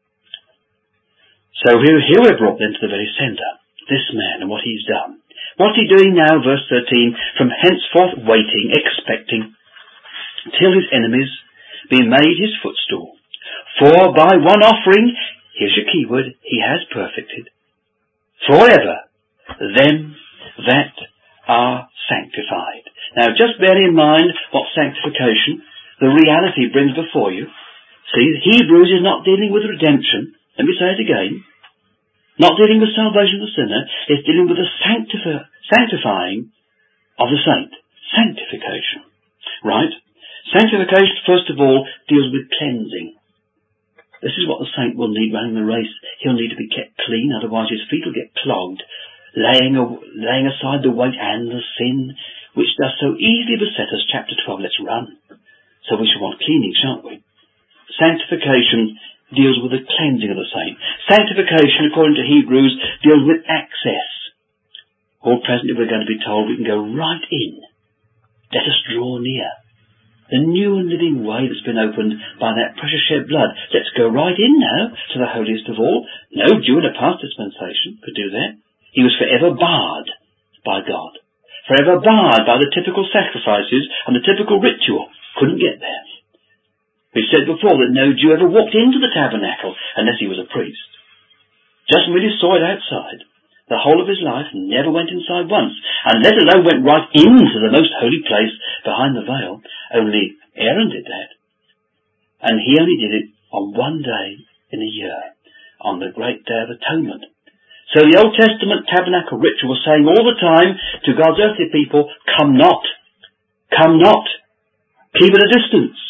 So here, here we're brought then to the very centre, this man and what he's done. What's he doing now, verse thirteen? From henceforth waiting, expecting, till his enemies be made his footstool. For by one offering, here's your key word, he has perfected, forever, them that are sanctified. Now, just bear in mind what sanctification, the reality brings before you. See, Hebrews is not dealing with redemption. Let me say it again. Not dealing with salvation of the sinner. It's dealing with the sanctifi- sanctifying of the saint. Sanctification. Right? Sanctification, first of all, deals with cleansing. This is what the saint will need running the race. He'll need to be kept clean, otherwise his feet will get clogged, laying, a, laying aside the weight and the sin, which does so easily beset us. Chapter twelve, let's run. So we shall want cleaning, shan't we? Sanctification deals with the cleansing of the saint. Sanctification, according to Hebrews, deals with access. Or presently we're going to be told we can go right in. Let us draw near. The new and living way that's been opened by that precious shed blood. Let's go right in now to the holiest of all. No Jew in a past dispensation could do that. He was forever barred by God. Forever barred by the typical sacrifices and the typical ritual. Couldn't get there. We've said before that no Jew ever walked into the tabernacle unless he was a priest. Just merely saw it outside. The whole of his life never went inside once, and let alone went right into the most holy place behind the veil. Only Aaron did that. And he only did it on one day in a year, on the great day of atonement. So the Old Testament tabernacle ritual was saying all the time to God's earthly people, come not, come not, keep at a distance.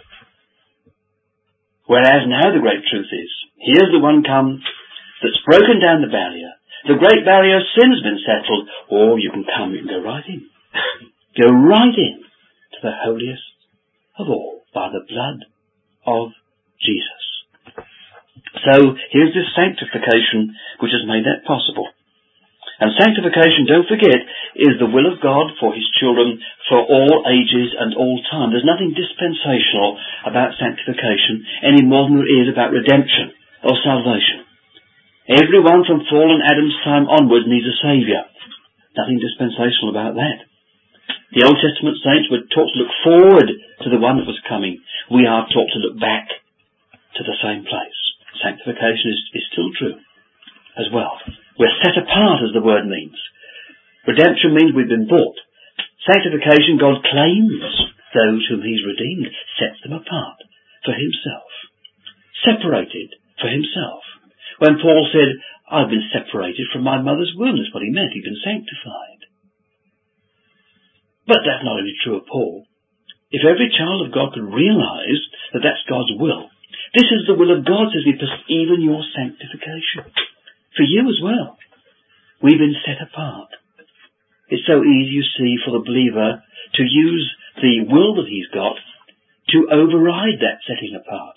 Whereas now the great truth is, here's the one come that's broken down the barrier. The great barrier of sin has been settled. Oh, you can come, you can go right in. Go right in to the holiest of all by the blood of Jesus. So here's this sanctification which has made that possible. And sanctification, don't forget, is the will of God for his children for all ages and all time. There's nothing dispensational about sanctification any more than there is about redemption or salvation. Everyone from fallen Adam's time onward needs a saviour. Nothing dispensational about that. The Old Testament saints were taught to look forward to the one that was coming. We are taught to look back to the same place. Sanctification is, is still true as well. We're set apart, as the word means. Redemption means we've been bought. Sanctification, God claims those whom he's redeemed, sets them apart for himself. Separated for himself. When Paul said, I've been separated from my mother's womb, that's what he meant. He'd been sanctified. But that's not only true of Paul. If every child of God could realise that that's God's will, this is the will of God, says he, even your sanctification. For you as well. We've been set apart. It's so easy, you see, for the believer to use the will that he's got to override that setting apart.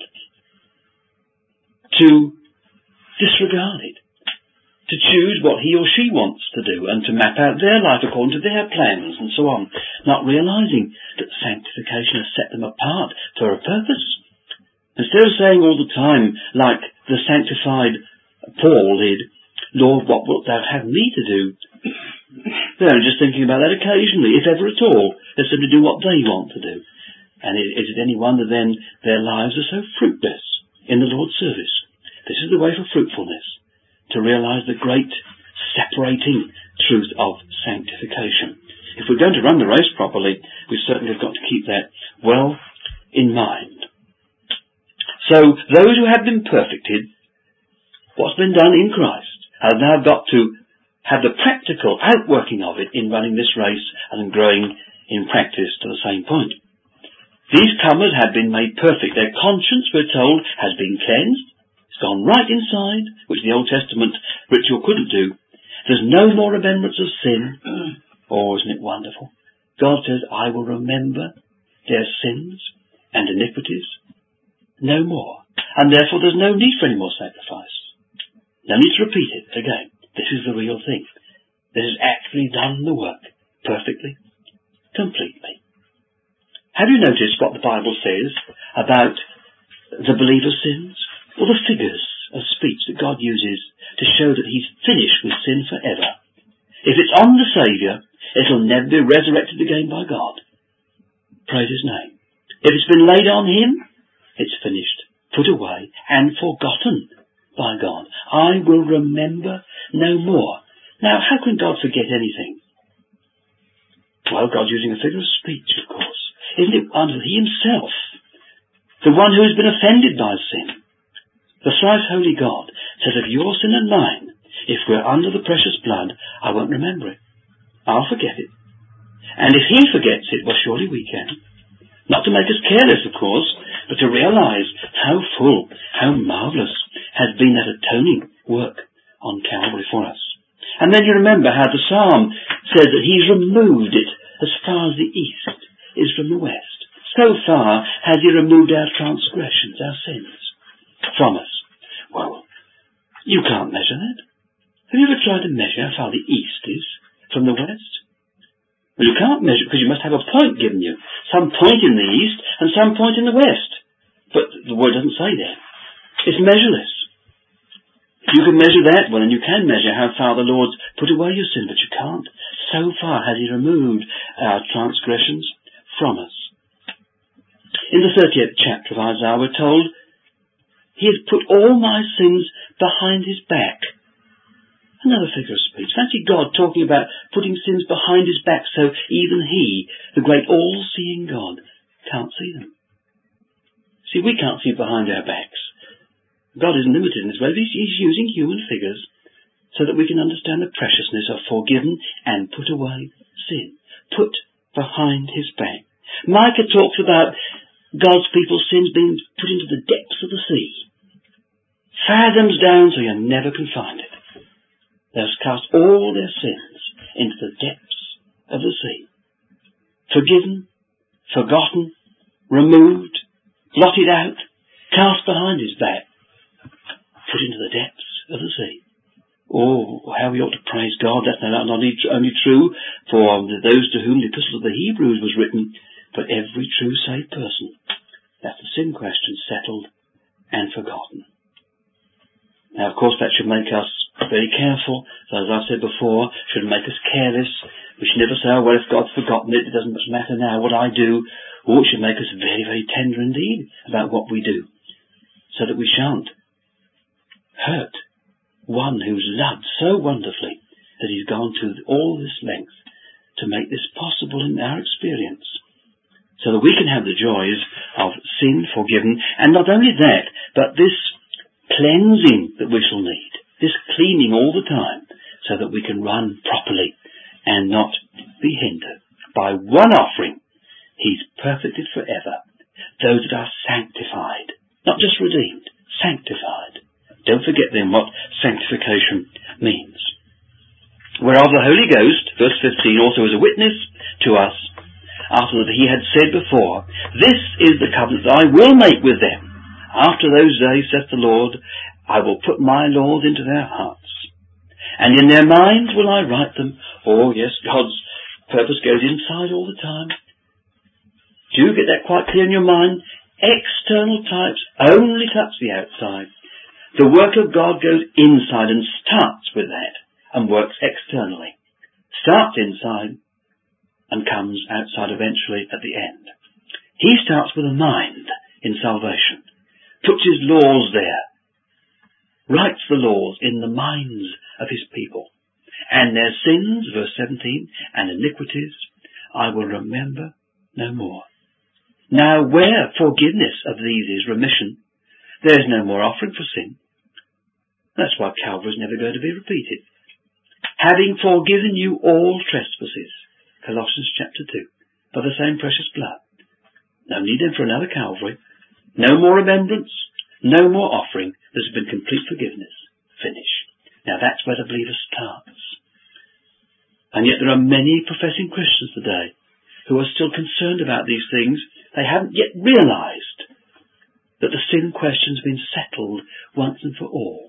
To disregard it. To choose what he or she wants to do and to map out their life according to their plans and so on. Not realising that sanctification has set them apart for a purpose. Instead of saying all the time, like the sanctified Paul did, Lord, what wilt thou have me to do? They're just thinking about that occasionally, if ever at all. They're simply do what they want to do. And is it any wonder then their lives are so fruitless in the Lord's service? This is the way for fruitfulness, to realise the great separating truth of sanctification. If we're going to run the race properly, we certainly have got to keep that well in mind. So, those who have been perfected, what's been done in Christ, have now got to have the practical outworking of it in running this race and growing in practice to the same point. These comers have been made perfect. Their conscience, we're told, has been cleansed. It's gone right inside, which the Old Testament ritual couldn't do. There's no more remembrance of sin. Oh, isn't it wonderful? God says, I will remember their sins and iniquities no more. And therefore there's no need for any more sacrifice. No need to repeat it again. This is the real thing. This has actually done the work perfectly, completely. Have you noticed what the Bible says about the believer's sins? Or the figures of speech that God uses to show that he's finished with sin forever. If it's on the Saviour, it'll never be resurrected again by God. Praise his name. If it's been laid on him, it's finished, put away, and forgotten by God. I will remember no more. Now, how can God forget anything? Well, God's using a figure of speech, of course. Isn't it wonderful? He himself the one who has been offended by sin. The thrice holy God says of your sin and mine, if we're under the precious blood, I won't remember it. I'll forget it. And if he forgets it, well, surely we can. Not to make us careless, of course, but to realise how full, how marvellous has been that atoning work on Calvary for us. And then you remember how the psalm says that he's removed it as far as the east is from the west. So far has he removed our transgressions, our sins, from us. Well, you can't measure that. Have you ever tried to measure how far the east is from the west? Well, you can't measure because you must have a point given you. Some point in the east and some point in the west. But the word doesn't say that. It's measureless. If you can measure that, well, then you can measure how far the Lord's put away your sin, but you can't. So far has he removed our transgressions from us. In the thirtieth chapter of Isaiah, we're told, he has put all my sins behind his back. Another figure of speech. Fancy God talking about putting sins behind his back so even he, the great all-seeing God, can't see them. See, we can't see behind our backs. God isn't limited in his way. He's, he's using human figures so that we can understand the preciousness of forgiven and put away sin. Put behind his back. Micah talks about God's people's sins being put into the depths of the sea. Fathoms down so you never can find it. They have cast all their sins into the depths of the sea. Forgiven, forgotten, removed, blotted out, cast behind his back, put into the depths of the sea. Oh, how we ought to praise God. That's not only true for those to whom the Epistle of the Hebrews was written, but every true saved person. That's the sin question settled and forgotten. Now, of course, that should make us very careful. So, as I've said before, should make us careless. We should never say, oh, well, if God's forgotten it, it doesn't much matter now what I do. Or it should make us very, very tender indeed about what we do, so that we shan't hurt one who's loved so wonderfully that he's gone to all this length to make this possible in our experience, so that we can have the joys of sin forgiven, and not only that, but this cleansing that we shall need, this cleaning all the time, so that we can run properly and not be hindered. By one offering, he's perfected forever those that are sanctified, not just redeemed, sanctified. Don't forget then what sanctification means. Whereof the Holy Ghost, verse fifteen, also is a witness to us, after that he had said before, this is the covenant that I will make with them. After those days, saith the Lord, I will put my laws into their hearts, and in their minds will I write them. Oh yes, God's purpose goes inside all the time. Do you get that quite clear in your mind? External types only touch the outside. The work of God goes inside and starts with that and works externally. Starts inside and comes outside eventually at the end. He starts with a mind in salvation. Puts his laws there, writes the laws in the minds of his people, and their sins, verse seventeen, and iniquities I will remember no more. Now where forgiveness of these is remission, there is no more offering for sin. That's why Calvary is never going to be repeated. Having forgiven you all trespasses, Colossians chapter two, by the same precious blood. No need then for another Calvary. No more remembrance, no more offering. There's been complete forgiveness. Finish. Now that's where the believer starts. And yet there are many professing Christians today who are still concerned about these things. They haven't yet realised that the sin question's been settled once and for all.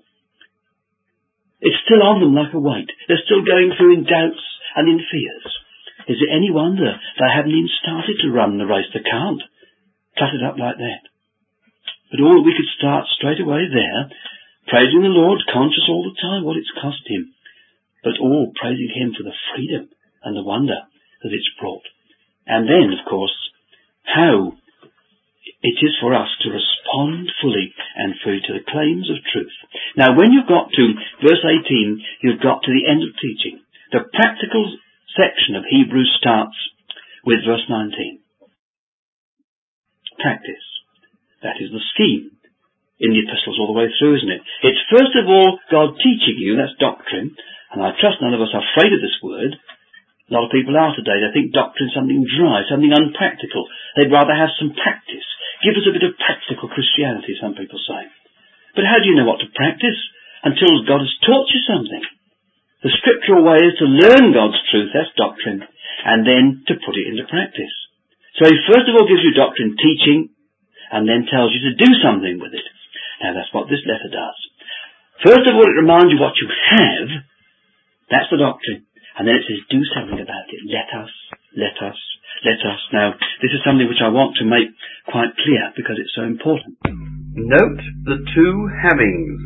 It's still on them like a weight. They're still going through in doubts and in fears. Is it any wonder they haven't even started to run the race? They can't. Cut it up like that. But all we could start straight away there, praising the Lord, conscious all the time what it's cost him, but all praising him for the freedom and the wonder that it's brought. And then, of course, how it is for us to respond fully and fully to the claims of truth. Now, when you've got to verse eighteen, you've got to the end of teaching. The practical section of Hebrews starts with verse nineteen. Practice. That is the scheme in the epistles all the way through, isn't it? It's first of all God teaching you, that's doctrine, and I trust none of us are afraid of this word. A lot of people are today. They think doctrine is something dry, something unpractical. They'd rather have some practice. Give us a bit of practical Christianity, some people say. But how do you know what to practice until God has taught you something? The scriptural way is to learn God's truth, that's doctrine, and then to put it into practice. So he first of all gives you doctrine teaching, and then tells you to do something with it. Now that's what this letter does. First of all, it reminds you what you have. That's the doctrine. And then it says, do something about it. Let us, let us, let us. Now, this is something which I want to make quite clear because it's so important. Note the two havings.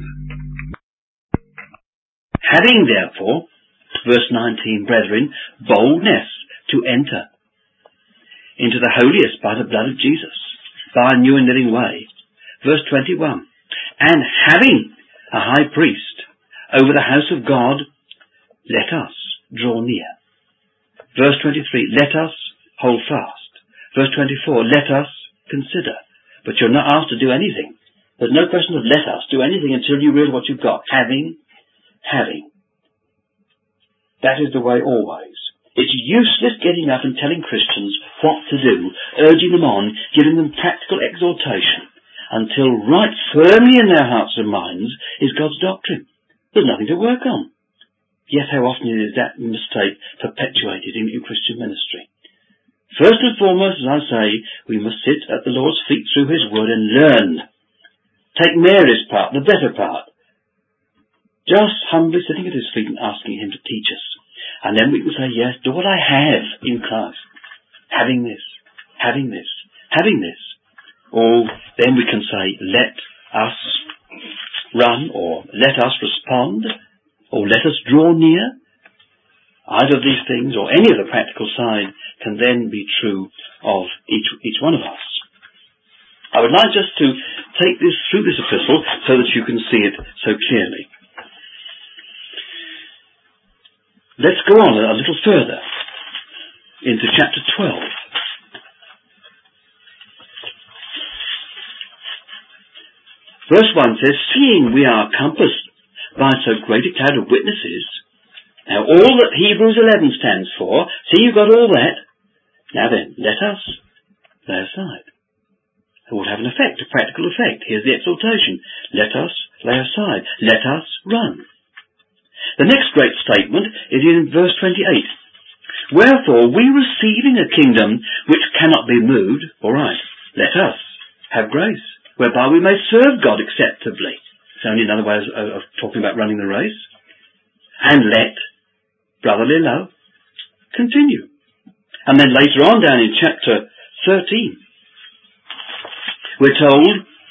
Having, therefore, verse nineteen, brethren, boldness to enter into the holiest by the blood of Jesus, by a new and living way. Verse twenty-one, and having a high priest over the house of God, let us draw near. Verse twenty-three, let us hold fast. Verse twenty-four, let us consider. But you're not asked to do anything. There's no question of let us do anything until you realise what you've got. Having, having. That is the way always. It's useless getting up and telling Christians what to do, urging them on, giving them practical exhortation, until right firmly in their hearts and minds is God's doctrine. There's nothing to work on. Yet how often is that mistake perpetuated in, in Christian ministry? First and foremost, as I say, we must sit at the Lord's feet through his word and learn. Take Mary's part, the better part. Just humbly sitting at his feet and asking him to teach us. And then we can say, yes, do what I have in Christ. Having this, having this, having this. Or then we can say, let us run, or let us respond, or let us draw near. Either of these things, or any of the practical side, can then be true of each, each one of us. I would like just to take this through this epistle so that you can see it so clearly. Let's go on a little further into chapter twelve. Verse one says, seeing we are compassed by so great a cloud of witnesses. Now all that Hebrews eleven stands for, see you've got all that. Now then, let us lay aside. It will have an effect, a practical effect. Here's the exhortation. Let us lay aside. Let us run. The next great statement is in verse twenty-eight. Wherefore, we receiving a kingdom which cannot be moved, all right, let us have grace, whereby we may serve God acceptably. It's only another way of, of talking about running the race. And let brotherly love continue. And then later on down in chapter thirteen, we're told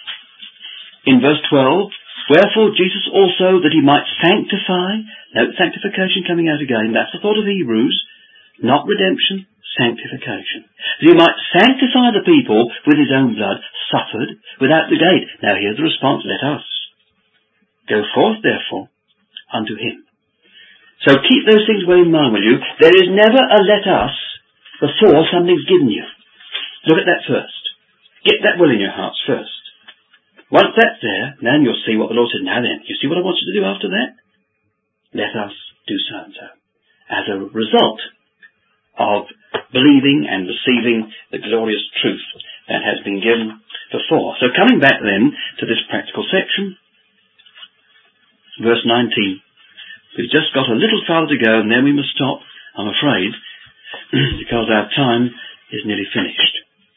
in verse twelve, wherefore Jesus also, that he might sanctify, note sanctification coming out again, that's the thought of Hebrews, not redemption, sanctification. That he might sanctify the people with his own blood, suffered without the gate. Now here's the response, let us go forth therefore unto him. So keep those things well in mind, will you? There is never a let us before something's given you. Look at that first. Get that well in your hearts first. Once that's there, then you'll see what the Lord said. Now then, you see what I want you to do after that? Let us do so and so. As a result of believing and receiving the glorious truth that has been given before. So coming back then to this practical section, verse nineteen. We've just got a little farther to go and then we must stop, I'm afraid, because our time is nearly finished.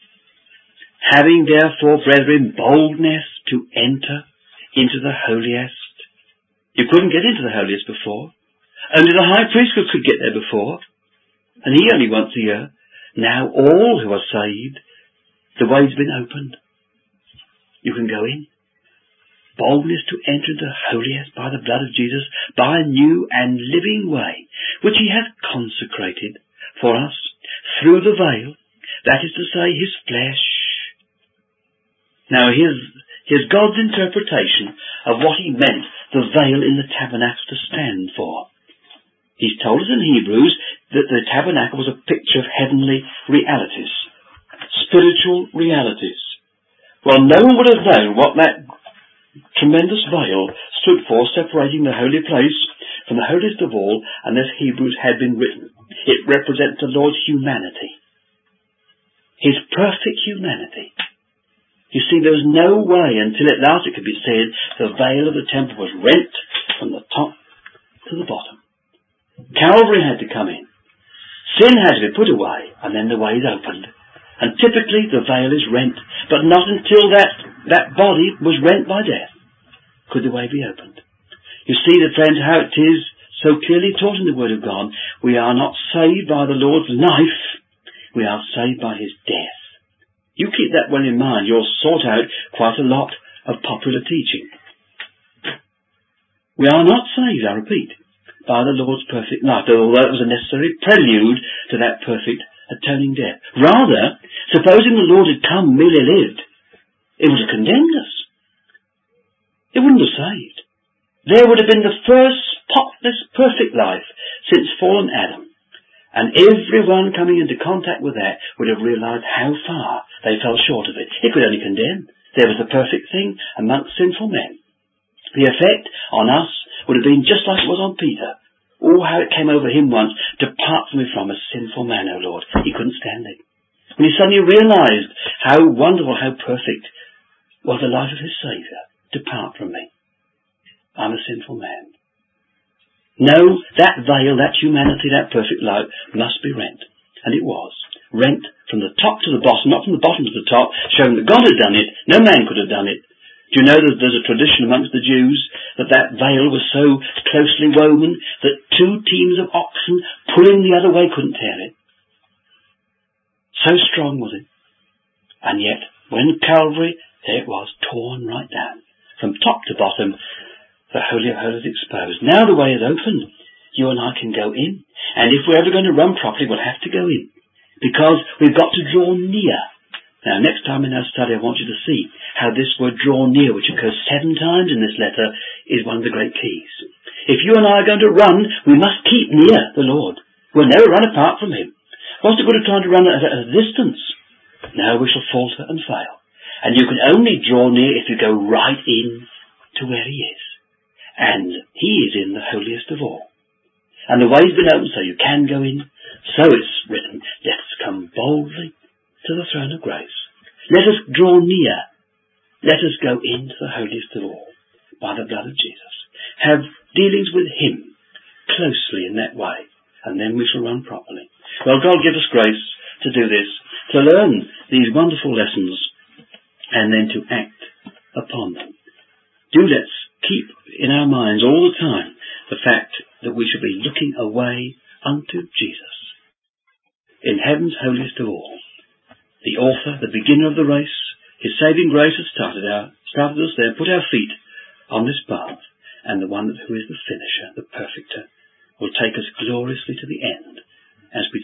Having therefore, brethren, boldness to enter into the holiest. You couldn't get into the holiest before. Only the high priest could get there before. And he only once a year. Now all who are saved, the way's been opened. You can go in. Boldness to enter into the holiest by the blood of Jesus, by a new and living way, which he hath consecrated for us through the veil, that is to say, his flesh. Now here's, here's God's interpretation of what he meant the veil in the tabernacle to stand for. He's told us in Hebrews that the tabernacle was a picture of heavenly realities, spiritual realities. Well, no one would have known what that tremendous veil stood for, separating the holy place from the holiest of all, unless Hebrews had been written. It represents the Lord's humanity. His perfect humanity. You see, there was no way until at last it could be said the veil of the temple was rent from the top to the bottom. Calvary had to come in. Sin had to be put away, and then the way is opened. And typically the veil is rent, but not until that, that body was rent by death could the way be opened. You see, the friends, how it is so clearly taught in the Word of God. We are not saved by the Lord's life, we are saved by His death. You keep that well in mind. You'll sort out quite a lot of popular teaching. We are not saved, I repeat, by the Lord's perfect life, although it was a necessary prelude to that perfect atoning death. Rather, supposing the Lord had come, merely lived, it would have condemned us. It wouldn't have saved. There would have been the first spotless, perfect life since fallen Adam. And everyone coming into contact with that would have realized how far they fell short of it. It could only condemn. There was the perfect thing amongst sinful men. The effect on us would have been just like it was on Peter. Oh, how it came over him once. Depart from me from a sinful man, O Lord. He couldn't stand it. When he suddenly realized how wonderful, how perfect was the life of his Saviour. Depart from me. I'm a sinful man. No, that veil, that humanity, that perfect light must be rent. And it was. Rent from the top to the bottom, not from the bottom to the top, showing that God had done it. No man could have done it. Do you know that there's a tradition amongst the Jews that that veil was so closely woven that two teams of oxen pulling the other way couldn't tear it? So strong was it. And yet, when Calvary, there it was, torn right down. From top to bottom, the Holy of Holies exposed. Now the way is open. You and I can go in. And if we're ever going to run properly, we'll have to go in. Because we've got to draw near. Now, next time in our study, I want you to see how this word draw near, which occurs seven times in this letter, is one of the great keys. If you and I are going to run, we must keep near the Lord. We'll never run apart from Him. What's the good of trying to run at a distance? No, we shall falter and fail. And you can only draw near if you go right in to where He is. And He is in the holiest of all. And the way's been opened so you can go in. So it's written, let us come boldly to the throne of grace. Let us draw near. Let us go into the holiest of all by the blood of Jesus. Have dealings with Him closely in that way. And then we shall run properly. Well, God give us grace to do this, to learn these wonderful lessons and then to act upon them. Do let's keep in our minds all the time the fact that we should be looking away unto Jesus in heaven's holiest of all, the author, the beginner of the race. His saving grace has started, our, started us there, put our feet on this path, and the one who is the finisher, the perfecter, will take us gloriously to the end as we